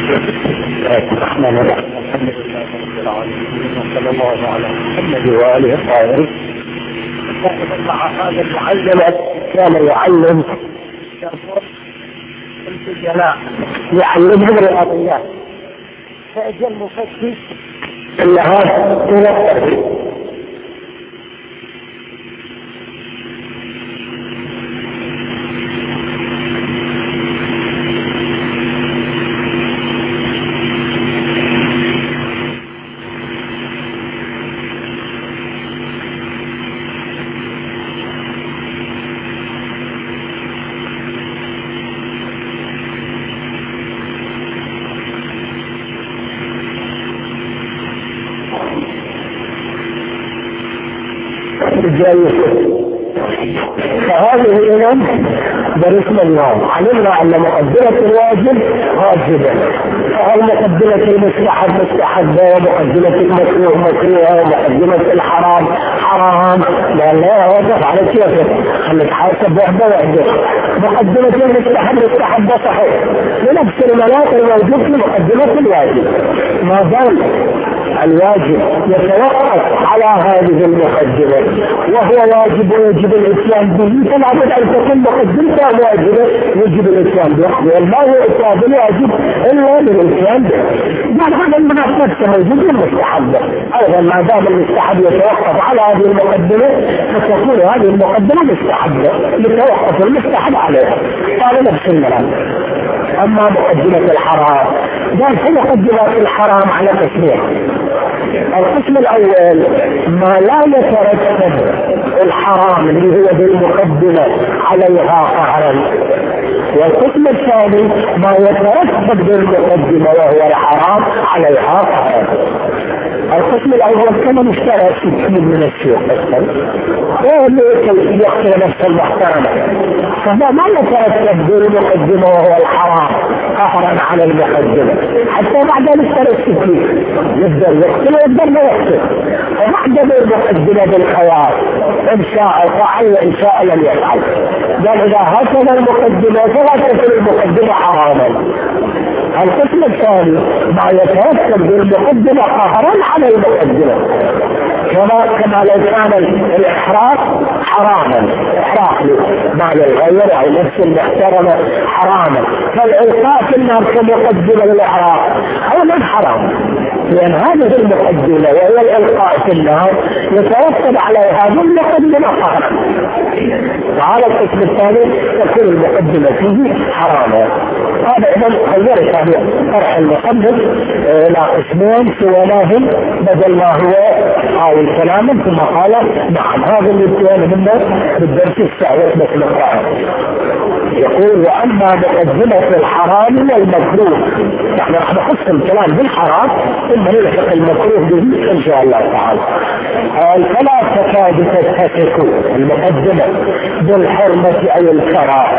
الرحمن الرحيم. الحمد لله رب العالمين، وصلى الله على محمد وآله الطاهرين. مع هذا المعلم كان يعلم الجلاء، يعلمهم الرياضيات، فأجى المفتش إلا هذا ينفذ فهذه الإمام درسنا اليوم علمنا أن مقدمة الواجب واجبة، فهل مقدمة المستحب مستحبة، ومقدمة المكروه مكروه، ومقدمة الحرام حرام. لا واقف على كيفك، خليك حاسب وحده وحده. مقدمة المستحب مستحبة صحيح لنفس الملاك الموجود في مقدمة الواجب، ما دام الواجب يتوقف على هذه المقدمة وهو واجب ويجب الاتيان به، فلا بد ان تكون مقدمته واجبه يجب الاتيان به، وما هو اتيان بالواجب الا بالاتيان به. يعني هذا المناط نفسه موجود المستحب ايضا، ما دام المستحب يتوقف على هذه المقدمه فتكون هذه المقدمه مستحبه لتوقف المستحب عليها، قال نفس المناط. اما مقدمه الحرام قال في مقدمات الحرام على قسمين. القسم الاول ما لا يترتب الحرام اللي هو بالمقدمه عليها قهرا، والقسم الثاني ما يترتب بالمقدمه وهو الحرام عليها قهرا. القسم الاول كما اشترى 60 من الشيخ يقتل نفس المحترمه، فما ما يترتب بالمقدمه وهو الحرام قهرا على المقدمه، حتى بعد اشترى 60 يقدر يقتل ويقدر ما يقتل، وبعد بالمقدمه بالخيار ان شاء فعل وان شاء لم يفعل. قال اذا هكذا المقدمه فلا تكون المقدمه حراما. القسم الثاني ما يترتب بالمقدمه قهرا على المقدمه، كما لو كان الاحراق حراما، احراق مال الغير او نفس المحترمه حراما، فالالقاء في النار كمقدمه للاحراق هذا حرام، لان هذه المقدمه وهي الالقاء في النار يترتب على هذه المقدمه قهرا. وعلى القسم الثاني تكون المقدمه فيه حراما. هذا اذا غيرت هذه طرح المقدم الى قسمين سويناهم بدل ما هو او الكلام، ثم قال نعم هذا اللي كان منه بالدرس السابق بس نقرأه. يقول واما مقدمه الحرام والمكروه، نحن راح نقسم الكلام بالحرام ثم نلحق المكروه به ان شاء الله تعالى. قال فلا تكاد تتفق المقدمه بالحرمه اي الكراهه.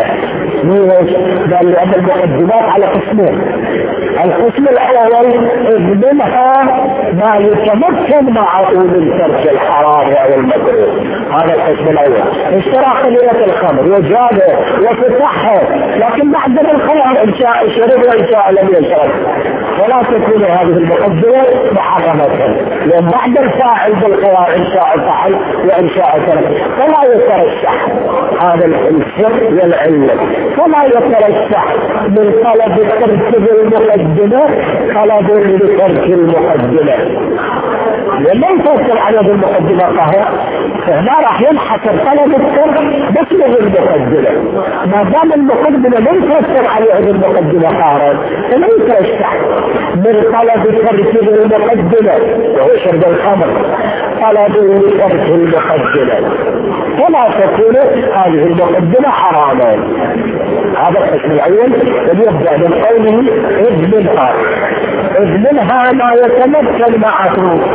قال لان المقدمات على قسمين، القسم الاول منها ما يتمكن معه من ترك الحرام او المكروه، هذا القسم الاول. اشترى قليله الخمر وجاده وفتحها، لكن بعد الخيار ان شاء شرب وان شاء لم يشرب، ولا تكون هذه المقدمه محرمه، لان بعد الفاعل بالخيار ان شاء فعل وان شاء ترك، فلا يترشح هذا السر والعله، فلا يترشح من طلب ترك المقدمه طلب لترك المقدمه، لما يفصل على المقدمه قهر فهنا راح ينحصر طلب الترك بس له المقدمه، ما دام المقدمه لم تفصل عليه المقدمه قهرا فلا يترشح من طلب ترك المقدمه وهو شرب الخمر طلب ترك المقدمه، فلا تكون هذه المقدمه حراما. هذا القسم الاول يبدا من قوله اذ منها، اذ منها ما يتمكن معه.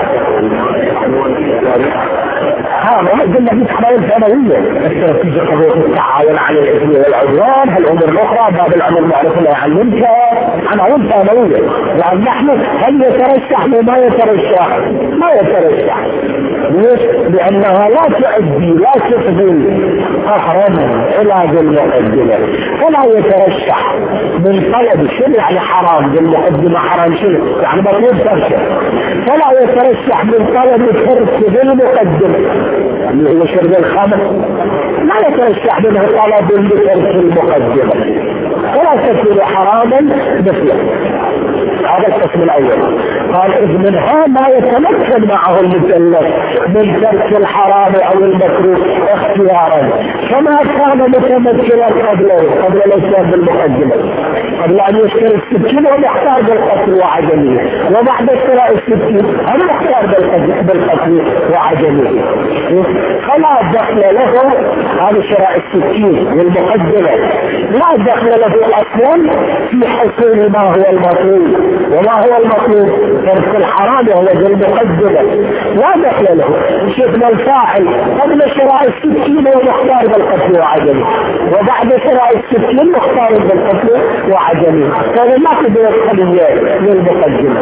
هذا قلنا في حماية ثانوية التركيز قضية التعاون على الإثم والعدوان، هالأمور الأخرى باب الأمر المعروف والنهي عن المنكر عناوين ثانوية. يعني نحن هل يترشح وما يترشح؟ ما يترشح، ليش؟ لأنها لا تؤدي لا تفضي قهرا إلى ذي المقدمة، فلا يترشح من طلب شنو يعني حرام ذي المقدمة، حرام شنو يعني مطلوب ترشح، فلا يترشح من طلب ترك ذي المقدمة اللي هو شرب الخمر، لا يترشح منه طلب لترك المقدمة ولا تكون حراما مثله. هذا القسم الأول. قال إذ منها ما يتمكن معه المكلف من ترك الحرام أو المكروه اختيارا كما كان متمكنا قبل الإسلام بالمقدمة، قبل أن يشتري السكين هو يحتاج بالقتل وعجمه، وبعد شراء السكين هذا يحتاج بالقتل وعجمه، فلا دخل له هذا شراء السكين والمقدمة، لا دخل له أصلا في حصول ما هو المطلوب. وما هو المطلوب؟ ترك الحرام وهو ذي المقدمة، لا دخل له. شفنا الفاعل قبل شراء السكين مختار بالقتل وعجمه، وبعد شراء السكين مختار بالقتل وعجمه، فهذا ما تقدر يدخل للمقدمة.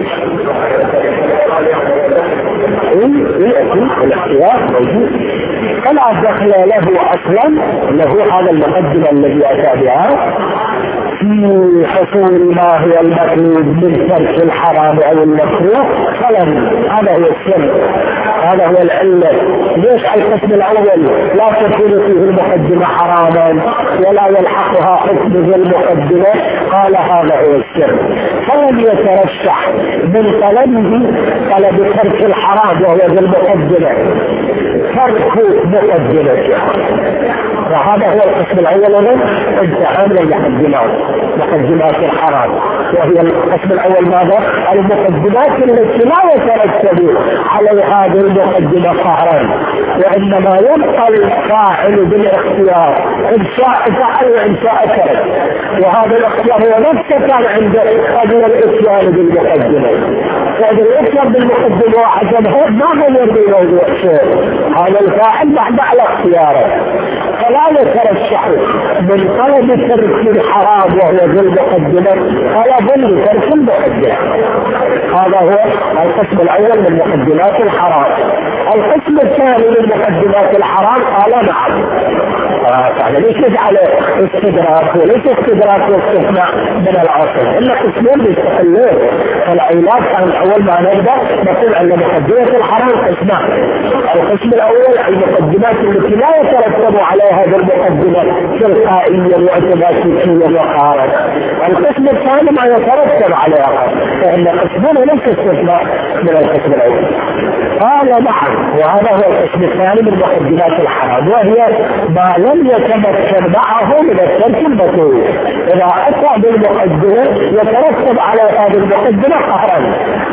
الاختيار موجود، فلا دخل له اصلا له هذا المقدمة الذي اتى بها في حصول ما هو المطلوب من ترك الحرام او المكروه، فلن. هذا هو السر، هذا هو العلة. ليش القسم الاول لا تكون فيه المقدمة حراما ولا يلحقها حكم ذي المقدمة؟ قال هذا هو السر. فلن يترشح من طلب ترك الحرام وهو ذي المقدمة ترك مقدمته، وهذا هو القسم الاول. انتهى من مقدمات الحرام، وهي القسم الاول ماذا؟ المقدمات التي لا يترتب على هذه المقدمة قهرا، وانما يبقى الفاعل بالاختيار، ان شاء فعل وان شاء ترك، وهذا الاختيار هو نفسه كان عنده قبل الاتيان بالمقدمة. فإذا الاتيان بالمقدمة وعجمه ما غير بموضوع شيء، هذا الفاعل بعد على اختياره، فلا يترشح من طلب ترك الحرام وهو ذي المقدمة طلب لترك المقدمة. هذا هو القسم الاول من مقدمات الحرام. القسم الثاني من مقدمات الحرام قال نعم، يعني ليس على استدراك وليس استدراك واستثناء من العصر، الا قسمين مستقلين. فالعلاج كان اول ما نبدا نقول ان مقدمات الحرام قسمان. القسم الاول المقدمات التي لا يترتب عليها هذه المقدمه تلقائيا واعتباريا وقارا. القسم الثاني ما يترتب عليها، فان قسمين وليس استثناء من القسم الاول. قال نعم، وهذا هو القسم الثاني من مقدمات الحرام، وهي ما لم يتمكن معه من الترك المطلوب. اذا اتى بالمقدمه يترتب على هذه المقدمه قهرا،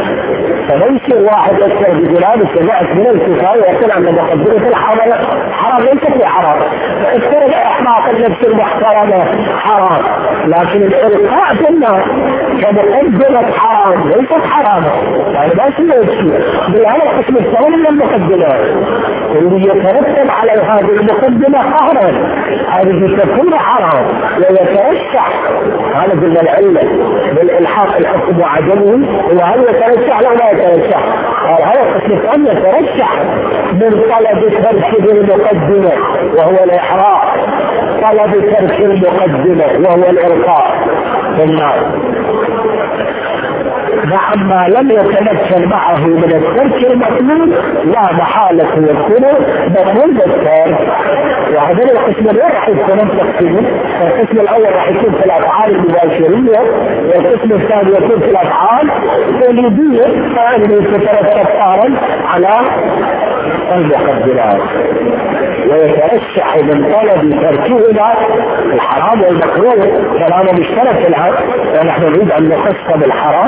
فليس واحد يذكر بجلال سمعت من الكفايه يقول ان مقدمه الحرام ليست بحرام، اذكر الاحماق النفس المحترمه حرام، لكن الالقاء في النار كمقدمه حرام ليست حراما، يعني ما سمعت شيء. بالهذا القسم الثاني من المقدمات اللي يترتب على هذه المقدمه قهرا، هذه تكون حرام ويترشح. هذا قلنا العله بالالحاق الحكم وعدمه، وهل يترشح لو لا يترشح؟ هذا القسم الثاني يترشح من طلب ترك المقدمه وهو الاحراق، طلب ترك المقدمه وهو الالقاء في النار. نعم، ما لم يتمكن معه من الترك المطلوب لا محالة يكون مطلوب الترك. وهذا القسم الاول راح يكون تقسيم. القسم الاول راح يكون في الافعال المباشريه، والقسم الثاني يكون في الافعال التقليديه اللي تترتب طارا على المقدمات. ويترشح من طلب تركهما الحرام والمكروه كلام مشترك الان، ونحن نريد ان نقسم الحرام.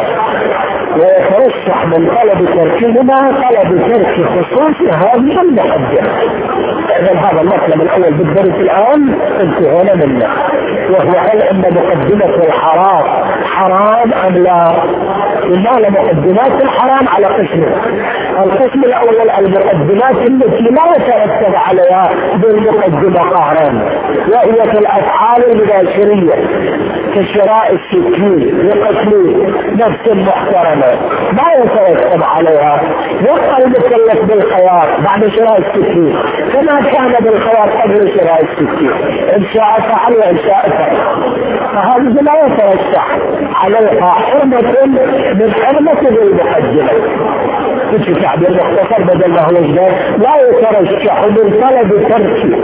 ويترشح من طلب تركهما طلب ترك خصوص هذه المقدمة. إذن هذا المطلب الأول بالدرس الآن انتهينا منه، وهو هل أن مقدمة الحرام حرام أم لا؟ قلنا مقدمات الحرام على قسمه، القسم الاول المقدمات التي لا يترتب عليها بالمقدمة قهرا، وهي في الافعال البشرية كشراء السكين لقتل نفس محترمة ما يترتب عليها، يبقى المكلف بالخيار بعد شراء السكين كما كان بالخيار قبل شراء السكين، ان شاء فعل وان شاء فعل. فهذه لا يترشح عليها حرمة من حرمة بالمقدمة. في تعبير مختصر بدل ما هو جدار، لا يترشح من طلب ترك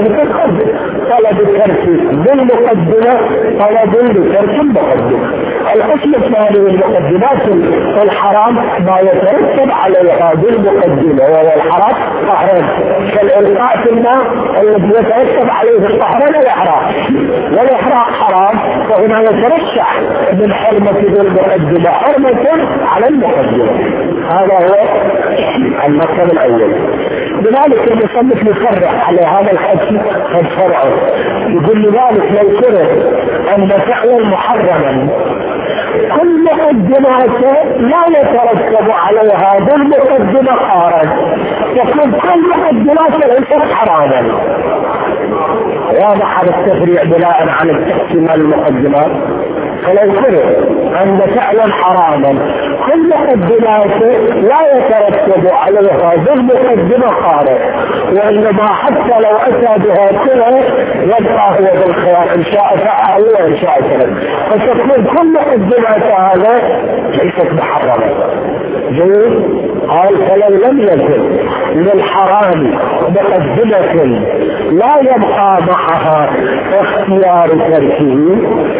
بالمقدمة طلب لترك المقدمة. القسم الثاني من المقدمات الحرام ما يترتب عليها بالمقدمة وهو الحرام قهران، كالإلقاء في الماء الذي يترتب عليه القهران والإحراق حرام، فهنا يترشح من حرمة بالمقدمة حرمة على المقدمة. هذا هو المطلب الأول. لذلك المصنف يصرح على هذا الحكي قد فرعه، يقول لذلك لو كره أن فعلا محرما كل مقدماته لا يترتب عليها بالمقدمة قهرا، تكون كل مقدماته ليست حراما. واضح هذا التفريع بناء على التقسيم المقدمات. فلو كره أن فعلا حراما كل مقدماته لا يترتب عليها بالمقدمة قهرا، وإنما حتى لو أتى بها كله يبقى هو بالخيار إن شاء فعل وإن شاء ترك، فتكون كل مقدمات هذا ليست محرمة. جيد. قال فلو لم يكن للحرام مقدمة لا يبقى معها اختيار تركه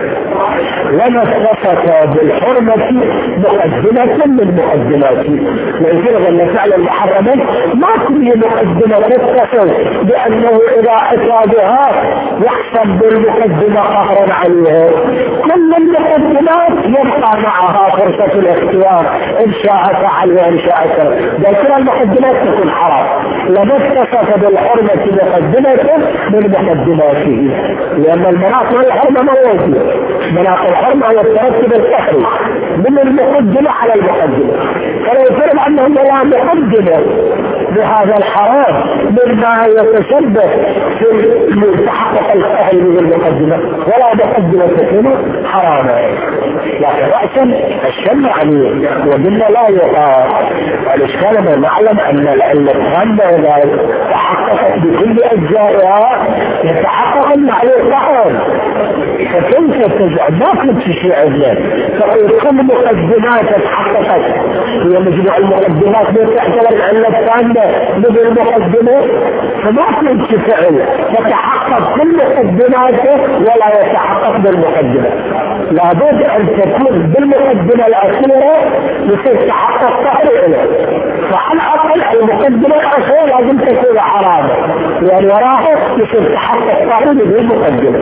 لما اتصف بالحرمة مقدمة من مقدماته. من فرغ أن فعل المحرمين ما كل مقدمة تتصف بأنه إذا أتى بها يحسب بالمقدمة قهرا عليها. كل المقدمات يبقى معها فرصة الاختيار إن شاء فعل وإن شاء ترك، بل كل المقدمات تكون حرام لما اتصف بالحرمة مقدمة من مقدماته، لأن المناط والحرمة موجودة. مناط الحرمة هو الترتب القهري من المقدمة على المقدمة، فلو يفرض أنه لا مقدمة بهذا الحرام مما يتشبه في تحقق القهر من المقدمة ولا مقدمة تكون حراما، لكن رأسا الشمع عليه وقلنا لا يقال. الإشكال ما نعلم أن التامة إذا تحققت بكل أجزائها يتحقق أن عليه قهر، فكيف تجعل ما كنت شيء عزيز فقل كل مقدمات تحققت هي مجموع المقدمات من تعتبر العلة التامة من المقدمة، فما كنت فعل فتحقق كل مقدماته ولا يتحقق بالمقدمة. لابد أن تكون بالمقدمة الأخيرة لكي تحقق قهر إليه، فعلى الأقل المقدمة الأخيرة لازم تكون حرامة يعني وراها لكي تحقق قهر بالمقدمة.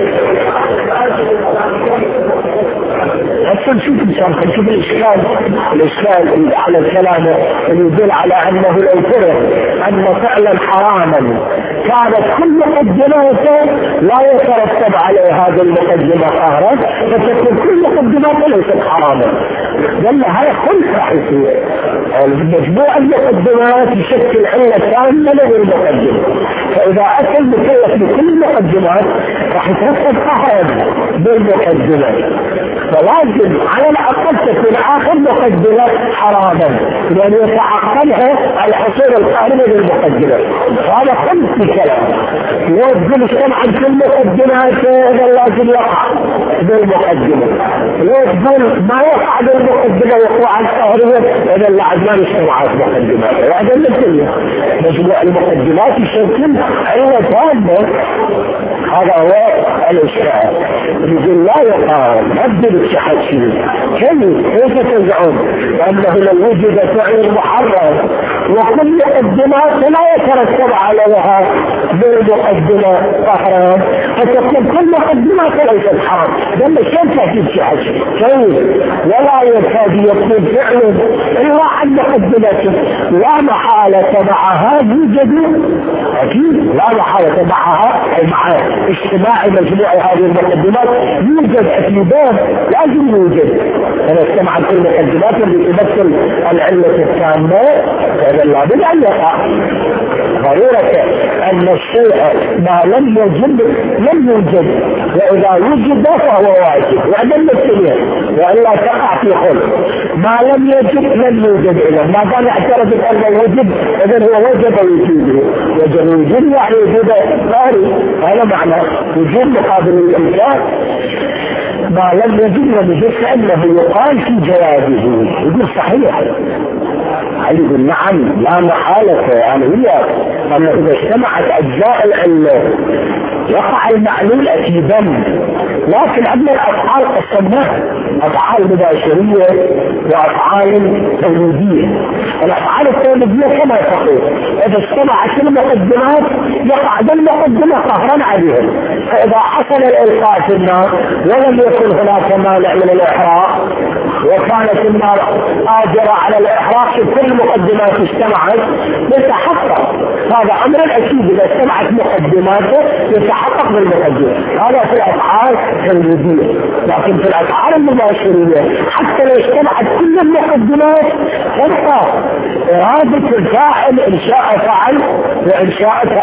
أصلا شوف إنسان شوف الإشكال على الكلام اللي يدل على أنه لو فرض أن فعلا حراما كانت كل مقدماته لا يترتب عليه هذه المقدمة قهرا، فتكون كل مقدماته ليست حراما. قال له هذا خلف راح يصير مجموع المقدمات يشكل علة كاملة للمقدمة، فإذا أتى المكلف بكل المقدمات راح يترتب قهرا بالمقدمة، فلازم على الأقل تكون آخر مقدمة حراما لأن يتعقلها الحصول القهري بالمقدمة. وهذا خلف كلام لو تقول سمعا في المقدمات هذا لازم يقع بالمقدمة، لو تقول ما يقع بالمقدمة يقع القهرية هذا اللي عدنان السمعات مقدمات وهذا اللي مجموع المقدمات يشكل علة تامة. هذا هو الإشكال. يقول لا يقال نبدل الشحات فيه كيف تزعم أنه لو وجد فعل محرم وكل مقدمات لا يترتب عليها بالمقدمة قهرا فتكون كل مقدمات ليست حرام، بعدين شلون تأكيد شيء ولا يكاد يكون فعل إلا عن مقدمته لا محالة معها يوجد أكيد لا محالة معها مع اجتماع مجموع هذه المقدمات يوجد أكيدان لازم يوجد. أنا استمعت كل المقدمات اللي تمثل العلة التامة هذا لابد أن يقع. ضرورة أن الشيء ما لم يوجد لم يوجد، وإذا وجد فهو واجب وعدم التنين وإلا تقع في خلق. ما لم يجب لم يوجد إذا ما كان اعترف أنه وجد إذن هو وجب وجوده. وجب وجود يعني وجود ظاهري، هذا معنى وجود مقابل الإمكان. ما لم يجب لم يجب فإنه يقال في جوابه يقول صحيح. يقول نعم لا محالة يعني هي أنه إذا اجتمعت أجزاء العلة يقع المعلول أكيدا. لكن عندنا الأفعال قسمناها أفعال مباشرية وأفعال توليدية. الأفعال التوليدية كما تقول إذا اجتمعت المقدمات يقع بالمقدمة قهرا عليهم. فإذا حصل الإلقاء في النار ولم يكن هناك مانع من الإحراق وكانت النار قادرة على الإحراق في كل مقدمات اجتمعت يتحقق هذا أمر أكيد. إذا اجتمعت مقدماته يتحقق بالمقدمة. هذا في الأفعال التوليدية. لكن في الأفعال المباشرية حتى لو اجتمعت كل المقدمات تبقى إرادة الفاعل إن شاء فعل وإن شاء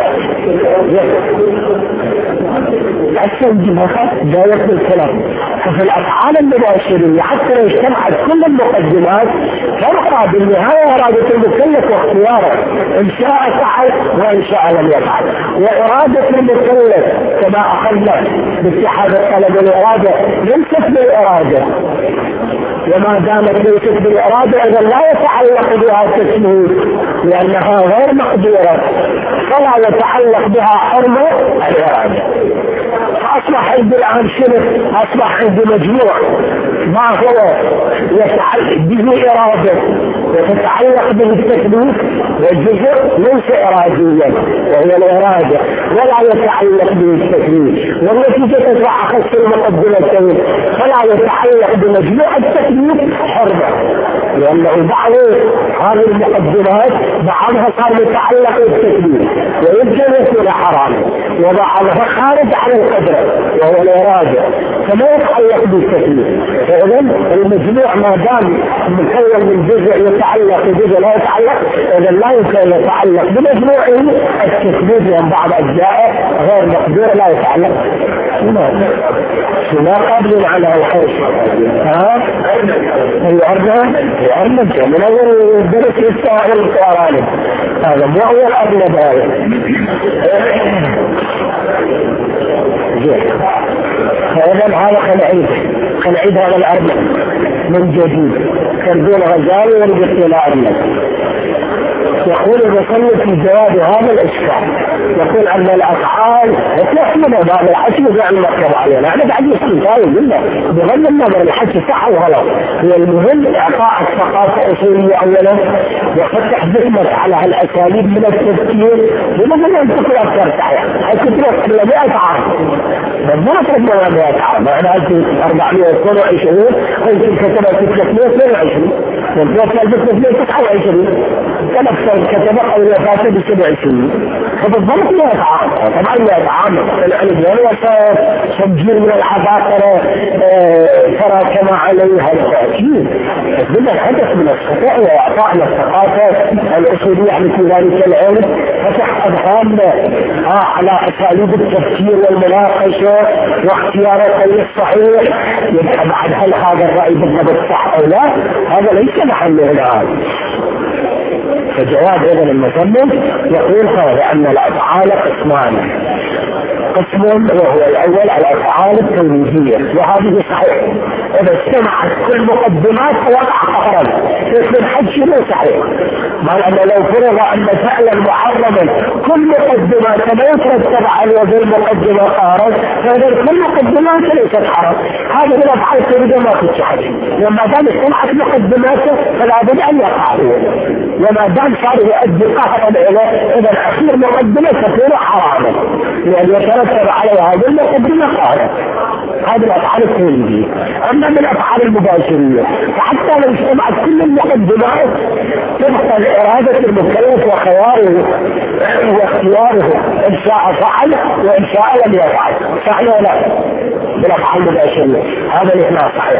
دائرة الكلام. ففي الأفعال المباشرية حتى لو اجتمعت كل المقدمات تبقى بالنهاية إرادة المكلف واختياره إن شاء فعل وإن شاء لم يفعل. وإرادة المكلف كما أخذنا باتحاد الطلب والإرادة ليست بالإرادة، وما دامت ليست بالإرادة إذا لا يتعلق بها التكليف لأنها غير مقدورة فلا يتعلق بها حرمة الإرادة. فأصبح عندي الآن شنو؟ أصبح عندي مجموع ما هو يتعلق به إرادة وتتعلق به التكليف والجزء ليس إراديا وهي الإرادة ولا يتعلق به التكليف، والنتيجة تدفع أخذ المقدمتين فلا يتعلق بمجموع التكليف حرمة لأنه بعض هذه المقدمات بعضها صار يتعلق بالتكليف ويمكن يكون حرام وبعضها خارج عن القدرة وهو الإرادة فما يتعلق بالتكليف. فإذا المجموع ما دام مكون من جزء يتعلق بجزء لا يتعلق إذا لا يمكن يتعلق بمجموعه التكليف لأن بعض أجزائه غير مقدورة لا يتعلق ما قابل على الخير. الأرنب من أول الدرس يستاهل القرآن هذا مو أول أرنب هذا. فإذا هذا خلعيد هذا الأرنب من جديد كردون غزالي ورجت إلى أرنب. يقول المصنف في جواب هذا الإشكال يقول أن الأفعال تحمل هذا الحكي بأن نكتب علينا أنا بعد يستطيع منه بغض النظر الحكي صح وغلط. هو المهم إعطاء الثقافة أصولية أولا وفتح ذهنك على هالأساليب من التفكير لماذا أن تقول أكثر صحيح حتى تروح قبل 100 عام ما تربنا 100 عام معنى أنت 422 أنت كتبت 322 والبوكة البكرة 29 كتب قول وفاته ب27 فبالضبط 100 عام. طبعا 100 عام العلم وتسجيل من العباقرة تراكم عليها التأكيد بدأ الهدف من الخطأ وإعطائنا الثقافة الأصولية عن ذلك العلم فتح أذهاننا على أساليب التفكير والمناقشة واختيار القول الصحيح. يبقى بعد هل هذا الرأي بالضبط صح أو لا هذا ليس محله الآن. فجواب هذا المصنف يقول أن الأفعال قسمان. قسم وهو الأول الأفعال التوليدية وهذه صحيح اذا اجتمعت كل مقدمات وقع قهرا اسم الحج مو صحيح. لأن لو فرض ان فعلا محرما كل مقدمات ما يترتب على هذه المقدمه قهرا فهذا كل مقدمات ليست حرام. هذا من افعال تريد ما في الحج، لما دام اجتمعت مقدماته فلا بد ان يقع وما دام صار يؤدي قهرا اليه اذا اخير مقدمه تكون حراما لان يترتب عليها هذه المقدمه قهرا. هذه الافعال التريديه. اما من الافعال المباشريه فحتى لو اجتمعت كل المقدمات تبقى اراده المكلف وخياره واختياره ان شاء فعل وان شاء لم يفعل. صحيح ولا بالافعال المباشريه هذا الاثناء صحيح.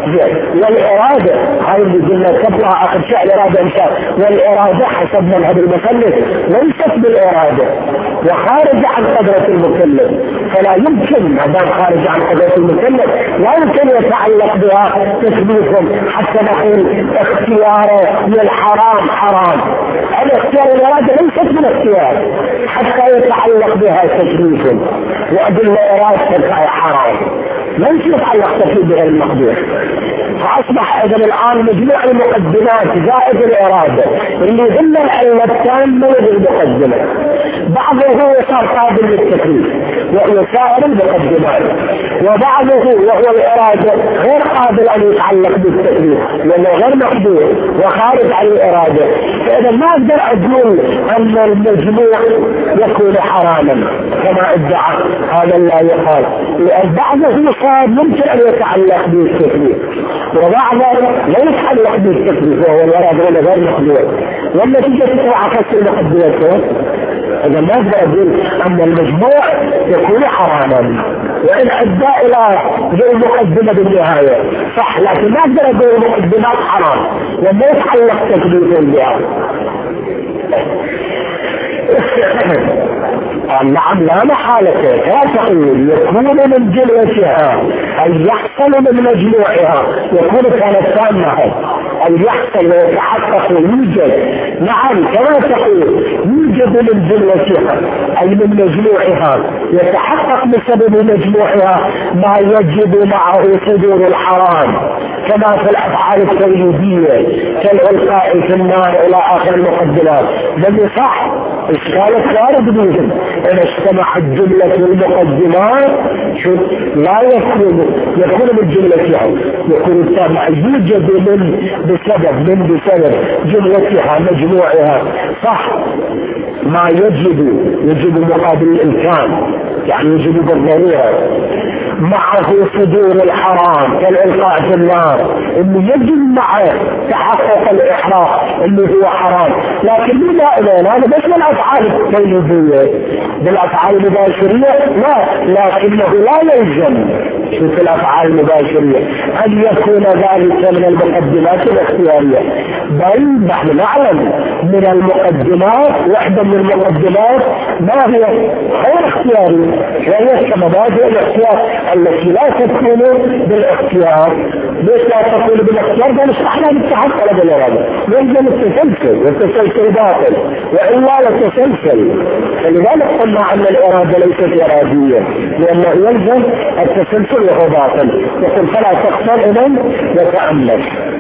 والاراده هاي اللي قلنا تبقى اخر شيء الاراده ان شاء. والاراده حسب مذهب المكلف ليست بالاراده وخارج عن قدره المكلف، فلا يمكن ما دام خارج عن قدره المكلف لا يمكن يتعلق بها تكليف حتى نقول اختياره للحرام حرام. الاختيار الاراده ليست من اختيار حتى يتعلق بها تكليف وادل ارادتك حرام ليس يتعلق تكليف بها المقدور. فاصبح اذا الان مجموع المقدمات زائد الاراده اللي ضمن العله التامه للمقدمه بعضه صار قابل للتكليف وهو سائر المقدمات، وبعضه وهو الاراده غير قابل ان يتعلق بالتكليف لانه غير مقدور وخارج عن الاراده. فاذا ما اقدر اقول ان المجموع يكون حراما كما ادعى هذا لا يقال، لان بعضه صار يمكن ان يتعلق بالتكليف وبعضه لا يتعلق بالتكليف وهو الاراده غير مقدور، والنتيجه تطلع كسر المقدمات. إذا ما أقدر أقول أن المجموع يكون حراما وإن أدى إلى غير مقدمة بالنهاية صح، لكن ما أقدر أقول المقدمات حرام وما يتعلق تكليف بها. نعم لا محالة لا تقول يكون من جلوتها أن يحصل من مجموعها يكون كانت تامة أن يحصل ويتحقق ويوجد. نعم كما تقول يوجد من جلوتها أي من مجموعها يتحقق بسبب مجموعها ما يجب معه صدور الحرام كما في الأفعال التوحيدية كالإلقاء في النار إلى آخر المقدمات. بل صح إشكالك وارد بهم إن اجتمعت جملة المقدمات لا يكون من جملتها يكون التابع يوجد من بسبب جملتها مجموعها صح ما يجب مقابل الإمكان يعني يجب بالضرورة معه صدور الحرام كالإلقاء في النار اللي يجب معه تحقق الإحراق اللي هو حرام. لكن لا هذا بس من الأفعال التوحيدية بالأفعال المباشرية لا، لكنه لا يلزم في الأفعال المباشرية أن يكون ذلك من المقدمات الاختيارية، بل نحن نعلم من المقدمات واحدة من المقدمات ما هي غير اختياري وهي كمبادئ الاختيار التي لا تكون بالاختيار. ليش لا تكون بالاختيار؟ ده نشرحنا بالتحقق بالإرادة يلزم التسلسل والتسلسل باطل وإلا لتسلسل. فلذلك قلنا أن الإرادة ليست إرادية لأنه يلزم التسلسل وهو باطل. يقول فلا تختار إذن يتأمل.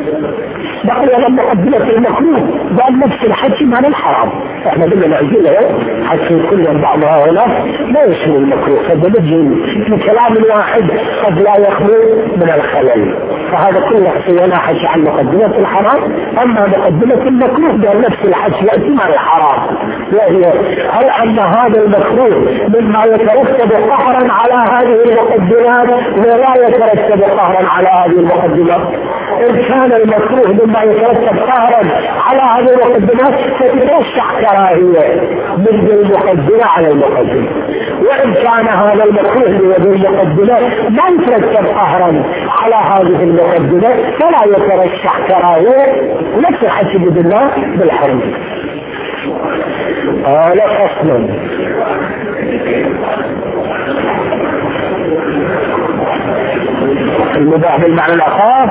بقي لما قدمت المكروه بأن نفس الحج عن الحرام. احنا قلنا نعزله حتى كل بعضها هنا لا يشمل المكروه فبنجي في كلام واحد قد لا يخلو من الخلل. فهذا كله سيناحش عن مقدمة الحرام. أما مقدمة المكروه بأن نفس الحج يأتي مع الحرام وهي هل أن هذا المكروه مما يترتب قهرا على هذه المقدمات ولا يترتب قهرا على هذه المقدمات؟ إن كان المكروه مما يترتب قهرا على هذه المقدمات فتترشح كراهية من المقدمة على المقدمة، وإن كان هذا المكروه بالمقدمة ما يترتب قهرا على هذه المقدمة فلا يترشح كراهية ونفس الحج بالله بالحرم. قال أصلا المباح بالمعنى الأخاف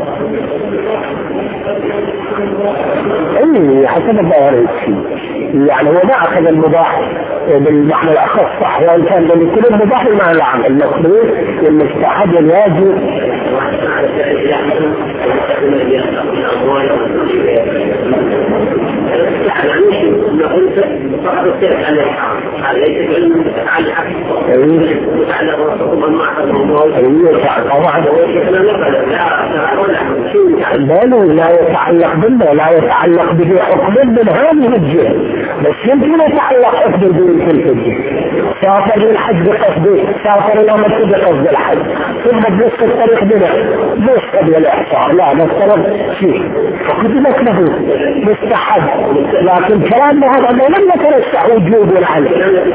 حسب الظاهر يعني هو ما أخذ المباح بالمعنى الأخص صح وإن كان كل المباح بالمعنى العام المكروه والمستحب والواجب لا يتعلق بالله، لا يتعلق به حكم من هذه الجهة، بس يمكن يتعلق حكم به في الجهة. سافر للحج بقصد، سافر الى مكة بقصد الحج، ثم بنصف الطريق بنا مش الإحصار، لا نفترض شيء فقدمت له مستحب، لكن كلامنا هذا لم يترشح وجوب العلم.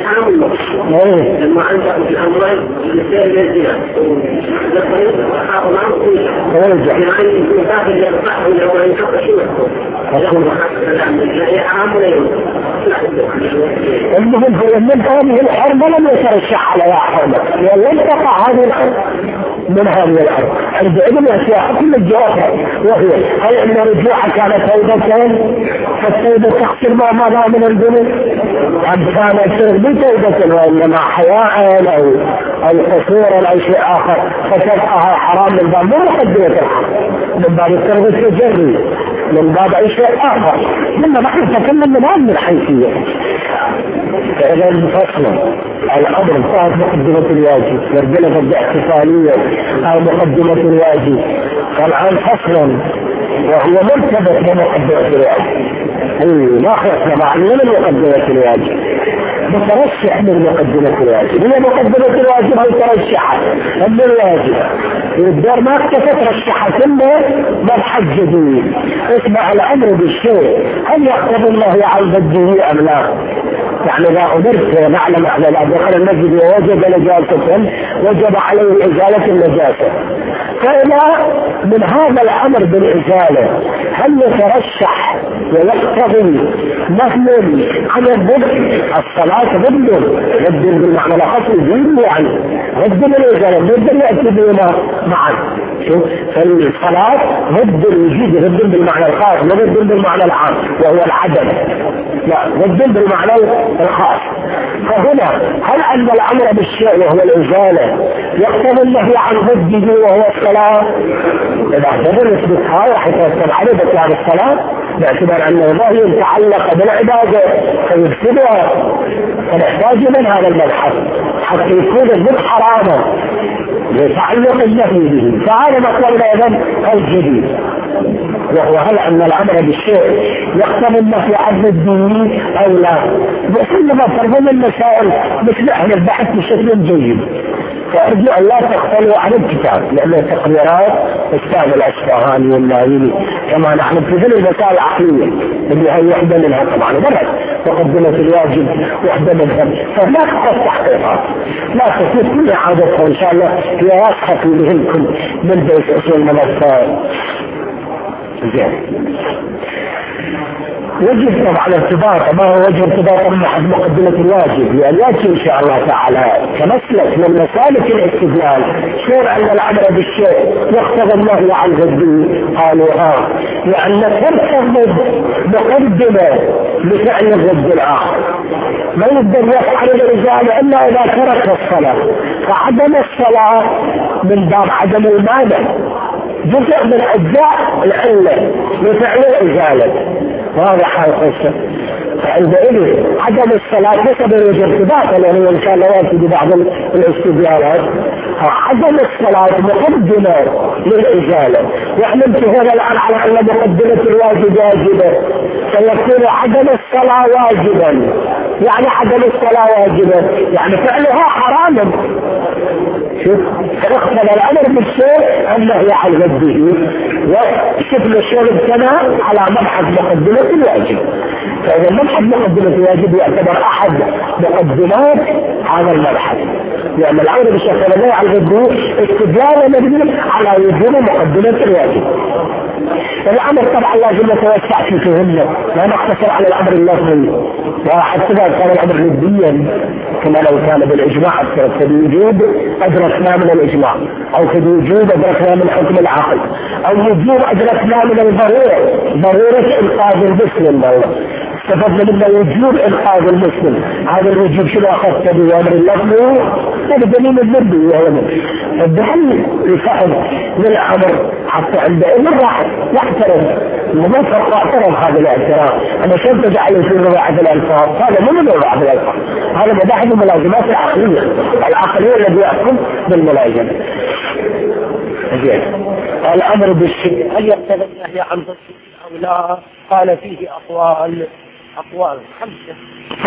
لما عندك الأمرين مثال الزنا المهم هو من هذه الحرب لم يترشح على حرمة، لم تقع هذه الحرب من هذه الأرض عند ابن أشياء كل الجواب، وهي هل أن رجوعها كانت توبة فالتوبة تغسل ما مضى من الذنوب أم كانت بتوبة وإنما حياء أو قصورا أو شيء آخر فتبقاها حرام من باب مقدمة الحرام، من باب الترغيب التجري، من باب أي شيء آخر. لما نحن نتكلم من هذه الحيثية. فإذا الفصل الأمر انتهت مقدمة الواجب يرجلها باحتفالية أو مقدمة الواجب، فالآن فصل وهو مرتبط بمقدمة الواجب. ما خلصنا بعد من مقدمة الواجب، مترشح من مقدمة الواجب. هي مقدمة الواجب هي ترشحها من الواجب، الدار ما اكتفت رشحها ثم مبحث جديد. اسمع الأمر بالشيء هل يقتضي الله عز وجل أم لا؟ يعني إذا أمرت نعلم أهل لا دخل المسجد ووجد نجاسة وجب عليه إزالة النجاسة، فإذا من هذا الأمر بالإزالة هل يترشح ويقتضي نهي عن الضد؟ الصلاة ضد بالمعنى الأخص الدين، يعني ضد بالإزالة ضد يأتي بهما معا. فالصلاة ضد الوجود، ضد بالمعنى الخاص لا ضد بالمعنى العام وهو العدم، لا ضد بالمعنى الخاص. فهنا هل أن الأمر بالشيء وهو الإزالة يقتضي النهي عن ضده وهو الصلاة؟ إذا اعتبرت بالصلاة حتى تستبعد بطلان الصلاة باعتبار أنه نهي يتعلق بالعبادة فيفسدها، فنحتاج من هذا المبحث حتى يكون الضد حراما لتعلق النهي به. فهذا مطلبنا إذن الجديد، وهو هل أن الأمر بالشيء يقتضي النهي عن ضده أو لا. وكل ما فرضنا المسائل مثل أهل البحث بشكل جيد، فأرجو أن لا تختلوا عن الكتاب، لأن تقريرات أستاذ الأصفهاني والنايلي كما نحن في ذل المسائل العقلية اللي هي وحدة منها طبعا برد مقدمة الواجب وحدة منها، فلا تخص تحقيقات لا تفوت كل عادتها إن شاء الله هي واضحة في ذهنكم من بيت أصول المنصات. زين وجه طبعا ارتباط، ما هو وجه ارتباط من مقدمة الواجب؟ لأن يأتي إن شاء الله تعالى كمسلك من مسالك الاستدلال شير أن الأمر بالشيء يقتضي النهي عن ضده. قالوا لأن ترتبط مقدمة لفعل الضد الآخر، ما يقدر يفعل الإزالة إلا إذا ترك الصلاة، فعدم الصلاة من باب عدم المانع جزء من أجزاء العلة لفعل الإزالة. واضح القصة. فعندئذ عدم الصلاة ليس بوجه ارتباطا، لأنه إن شاء الله يأتي ببعض الاستدلالات. عدم الصلاة مقدمة للإزالة، يعني انتهينا الآن على أن مقدمة الواجب واجبة، فيكون عدم الصلاة واجبا. يعني عدم الصلاة واجبة يعني فعلها حراما. شوف فاختل الأمر بالشيء النهي عن ضده، وشكل الشرب كان على مبحث مقدمة الواجب. فإذا مبحث مقدمة الواجب يعتبر أحد مقدمات هذا المبحث، لأن الأمر بالشيء النهي عن ضده استدلالا مبني على وجوب مقدمة الواجب. الأمر طبعا لازم نتوسع في فهمنا، لا نقتصر على الأمر اللفظي، وحتى كان الأمر نديا كما لو كان بالإجماع أكثر فبوجوب أدركنا من الإجماع، أو فبوجوب أدركنا من حكم العقل، أو وجوب أدركنا من الضرورة، ضرورة إنقاذ المسلم. استفدنا منه وجوب إنقاذ المسلم. هذا الوجوب شنو أخذته بأمر اللفظ؟ هذا دليل الذنب وهو الدليل يفهم للأمر حتى عنده إذن راح يحترم ومفرق واعترم هذا الاعتراف. أنا كيف تجعله في مباحث الألفاظ؟ هذا مو من مباحث الألفاظ، هذا مباحث الملازمات العقلية الذي يحكم بالملازمة. الأمر بالشيء هل يقتضي النهي عن ضده أو لا؟ قال فيه أقوال 5.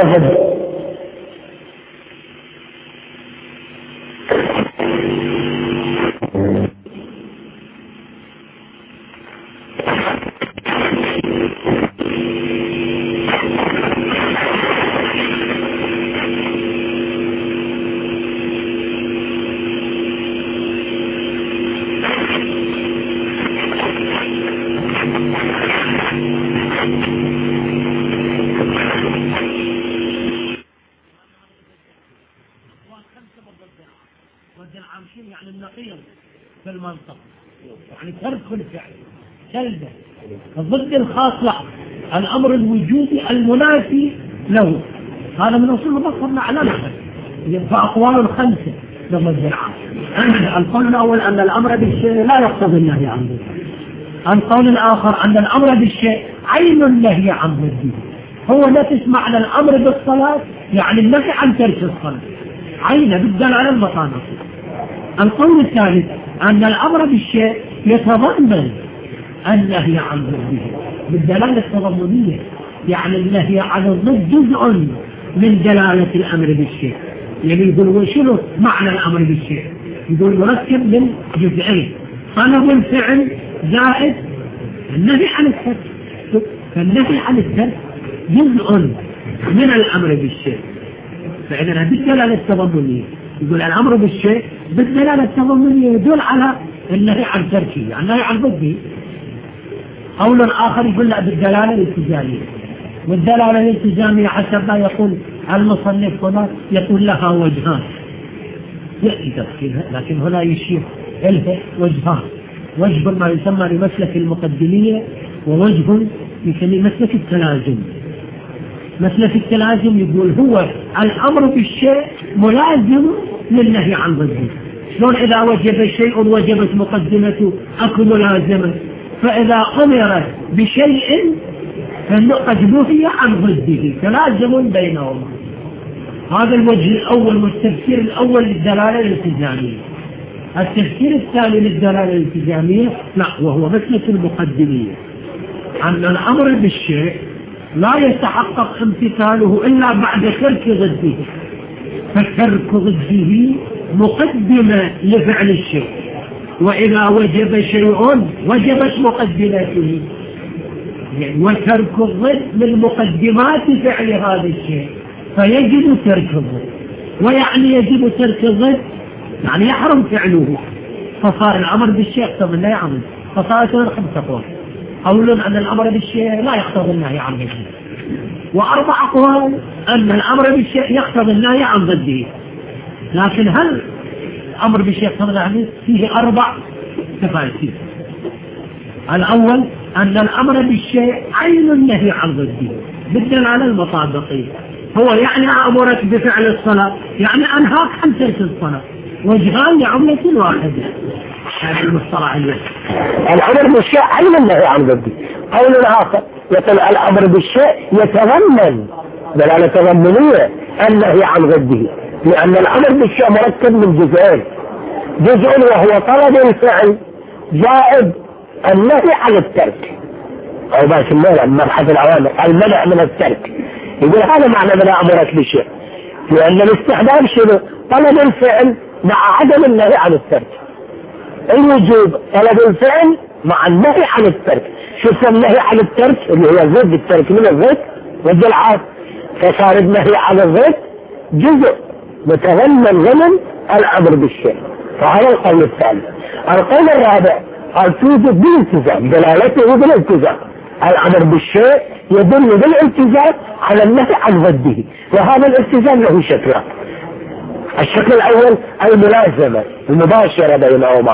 يعني النقيض في المنطق، يعني ترك الفعل سلبا ضد الخاص له، الأمر الوجودي المنافي له. هذا من أصول البصر نعلمها. فأقوال 5 ضد العام. القول الأول أن الأمر بالشيء لا يقتضي النهي عن ضده. القول الآخر أن الأمر بالشيء عين النهي عن ضده. هو نفس معنى الأمر بالصلاة، يعني النهي عن ترك الصلاة، عين بالدلالة المطانة. القول الثالث أن الأمر بالشيء يتضمن النهي عن ضده بالدلالة التضمنية، يعني النهي عن الضد جزء من دلالة الأمر بالشيء. يعني يقول وشنو معنى الأمر بالشيء؟ يقول مركب من جزئين، طلب الفعل زائد النهي عن الترك. فالنهي عن الترك جزء من الأمر بالشيء، فإذا بالدلالة التضمنية يقول الأمر بالشيء بالدلالة التضمنية يدل على النهي عن تركه، يعني النهي عن ضده. قول آخر يقول لا بالدلالة الالتزامية، والدلالة الالتزامية حسب ما يقول المصنف هنا يقول لها وجهان، يأتي تفصيلها، لكن هنا يشير لها وجهان، وجه ما يسمى بمسلك المقدمية، ووجه يسمى مسلك التلازم. مسلك التلازم يقول هو الأمر بالشيء ملازم للنهي عن ضده. شلون إذا وجب شيء وجبت مقدمته أكو ملازمة، فإذا أمر بشيء فالنقطة نهي عن ضده، تلازم بينهما. هذا الوجه الأول والتفسير الأول للدلالة الالتزامية. التفسير الثاني للدلالة الالتزامية لا، وهو مسلك المقدمية، أن الأمر بالشيء لا يتحقق امتثاله إلا بعد ترك ضده، فترك ضده مقدمة لفعل الشيء، وإذا وجب شيء وجبت مقدماته، يعني وترك الضد من مقدمات فعل هذا الشيء، فيجب ترك الضد. ويعني يجب ترك الضد يعني يحرم فعله، فصار الأمر بالشيء يقتضي النهي عنه. فصارت 5 أقوال. قول أن الأمر بالشيء لا يقتضي النهي عن ضده، و4 أقوال أن الأمر بالشيء يقتضي النهي عن ضده. لكن هل الأمر بالشيء يقتضي النهي عن ضده؟ فيه 4 تفاسير. الأول أن الأمر بالشيء عين النهي عن ضده بالدلالة المطابقية، هو يعني أمرك بفعل الصلاة يعني أنهاك عن ترك الصلاة، وجهان لعملة واحدة. هذا المصطلح اليوم. الأمر بالشيء عين النهي عن ضده. قول آخر يقول الأمر بالشيء يتضمن دلالة تضمنية النهي عن ضده، لأن الأمر بالشيء مركب من جزئين، جزء وهو طلب الفعل زائد النهي عن الترك، أو باش المنع مبحث العوامل المنع من الترك. يقول هذا معنى من أمرك بالشيء، لأن الاستحباب شنو؟ طلب الفعل مع عدم النهي عن الترك. الوجوب طلب الفعل مع النهي عن الترك. شوف النهي عن الترك اللي هو ضد الترك من الضد ضد العاص، فصار النهي عن الضد جزء متضمن ضمن الأمر بالشيء. فهذا القول الثالث. القول الرابع قال توجد بالالتزام، دلالته بالالتزام. الأمر بالشيء يدل بالالتزام على النهي عن ضده، وهذا الالتزام له شكلان. الشكل الأول الملازمة المباشرة بينهما،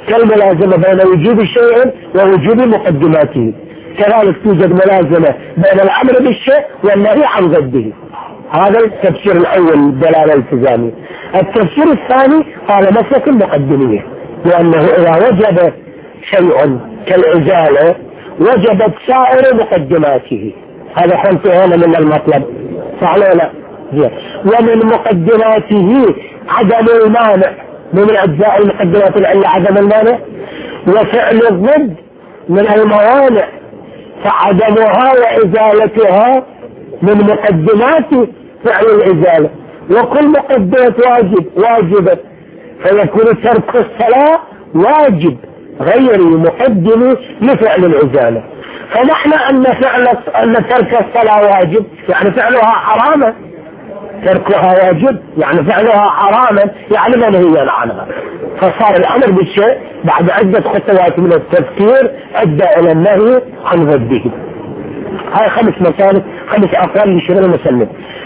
كالملازمة بين وجوب شيء ووجوب مقدماته، كذلك توجد ملازمة بين الأمر بالشيء والنهي عن ضده. هذا التفسير الأول الدلالة الالتزامية. التفسير الثاني قال مسلك المقدمية، لأنه إذا وجب شيء كالإزالة وجبت سائر مقدماته. هذا انتهينا من المطلب، صح ولا لا؟ ومن مقدماته عدم المانع، من أجزاء المقدمات العلة عدم المانع، وفعل الضد من الموانع، فعدمها وإزالتها من مقدمات فعل الإزالة. وكل مقدمة واجبة، فيكون ترك الصلاة واجب غير مقدم لفعل الإزالة. فمعنى أن ترك الصلاة واجب يعني فعلها حراما، تركها واجب يعني فعلها حراما يعني منهيا عنها. فصار الأمر بالشيء بعد عدة خطوات من التفكير أدى إلى النهي عن ضده. هاي 5 مسالك، 5 أقوال لشيخ المسلم.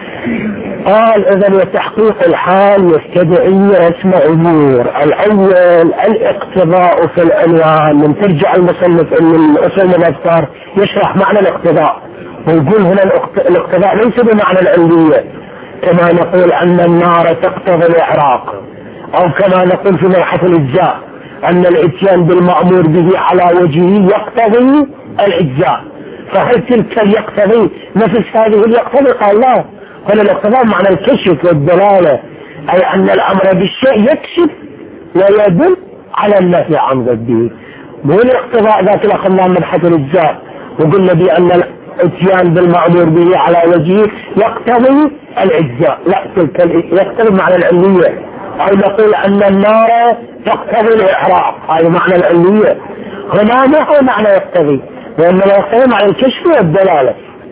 قال إذن وتحقيق الحال يستدعي رسم أمور. الأول الاقتضاء في العنوان. من ترجع المصنف من الأصول الأذكار يشرح معنى الاقتضاء، ويقول هنا الاقتضاء ليس بمعنى العلوية كما نقول أن النار تقتضي الإحراق، أو كما نقول في مبحث الإجزاء أن الإتيان بالمأمور به على وجهه يقتضي الإجزاء. فهل تلك يقتضي نفس هذه يقتضي؟ قال لا، هنا الاقتضاء معنى الكشف والدلالة، أي أن الأمر بالشيء يكشف ويدل على النهي عن ضده. مو الاقتضاء ذات الأخلاق من حد الإجزاء وقلنا بأن الاتيان بالمأمور به على وجهه يقتضي الإجزاء، لا، تلك يقتضي معنى العلوية، أو نقول أن النار تقتضي الإحراق، هذا معنى العلوية. هنا ما هو معنى يقتضي، وإنما يقتضي معنى الكشف والدلالة.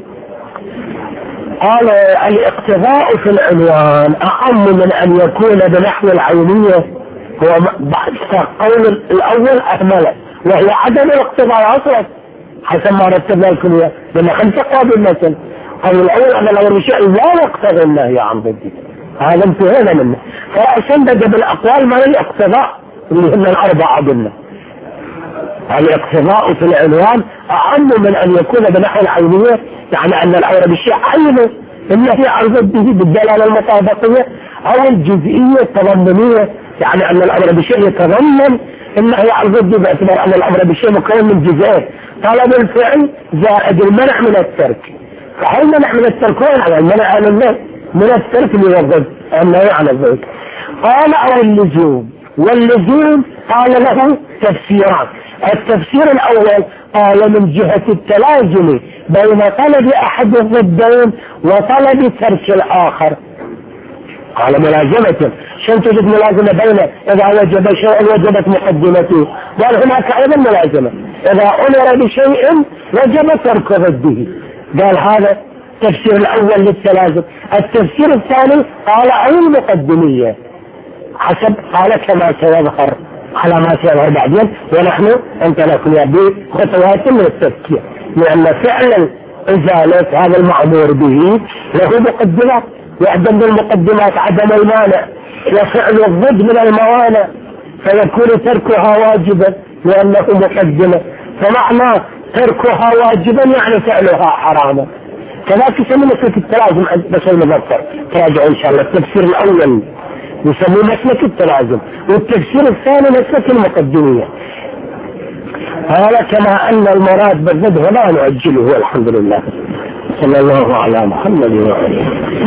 قال الاقتضاء في العنوان أعم من أن يكون بنحو العينية، هو بعد قول الأول أكمله، وهي عدم الاقتضاء أصلا حسب ما رتبنا لكم اياه، لأن 5 قابل مثل. قول الأول أن الأمر بالشيء لا يقتضي النهي عن ضده، هذا انتهينا منه. فأشدد بالأقوال ما الاقتضاء اللي هم 4 قلنا. الاقتضاء في العنوان أعم من أن يكون بنحو العينية، يعني أن الأمر بالشيء عينه النهي عن ضده بالدلالة المطابقية، أو الجزئية التضمنية، يعني أن الأمر بالشيء يتضمن النهي عن ضده باعتبار أن الأمر بالشيء مكون من جزئين، طلب الفعل زائد المنع من الترك. فهل منع من الترك وين على المنع عن النهي من الترك من الضد النهي عن الضد؟ قال أو اللزوم. واللزوم قال له تفسيران. التفسير الأول قال من جهة التلازم بين طلب أحد الضدين وطلب ترك الآخر. قال ملازمة، شن تجد ملازمة بين إذا وجب شيء وجبت مقدمته؟ قال هناك أيضا ملازمة إذا أمر بشيء وجب ترك ضده. قال هذا التفسير الأول للتلازم. التفسير الثاني قال عن المقدمية حسب قال كما سيظهر على ما سيظهر بعدين، ونحن انطلقنا بخطوات من التفكير، لأن فعلا إزالة هذا المأمور به له مقدمات، وعدم المقدمات عدم المانع، وفعل الضد من الموانع، فيكون تركها واجبا لأنه مقدمة. فمعنى تركها واجبا يعني فعلها حراما. كذلك يسمى مسلك التلازم بس المذكر، تراجعوا إن شاء الله. التفسير الأول يسموه مسلك التلازم، والتفسير الثاني مسلك المقدمية. هذا كما أن المراد بالضد هنا نؤجله، والحمد لله. صلى الله على محمد وعلى